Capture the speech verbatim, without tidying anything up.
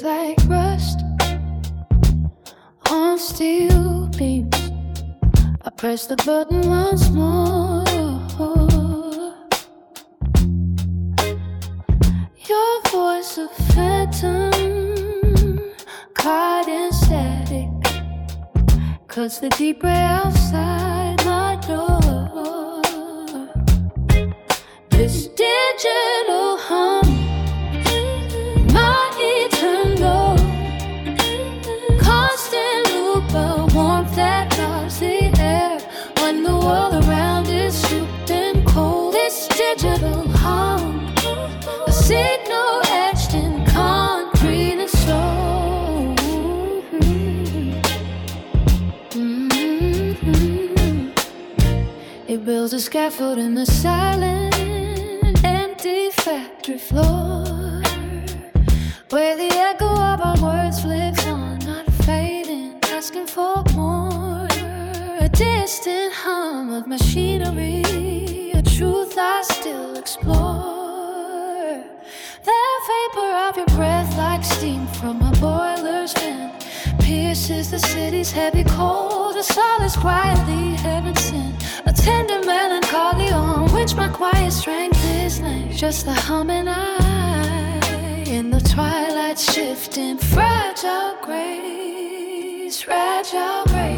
breaks like rust on steel beams. I press the button once more. Your voice a phantom, caught in static, cuts the deep ray outside my door. This digital hum, my eternal, constant loop of warmth that guards the air when the world around is souped and cold. This digital hum, a signal etched in concrete and stone. Mm-hmm. It builds a scaffold in the silent, empty factory floor, where the echo of our words lives on, not fading, asking for more. A distant hum of machinery, a truth I still explore. The vapor of your breath, like steam from a boiler's vent, pierces the city's heavy cold. A solace quietly heaven sent, a tender melancholy on which my quiet strength is laid. Just the humming eye in the twilight, shifting fragile grace, fragile grace.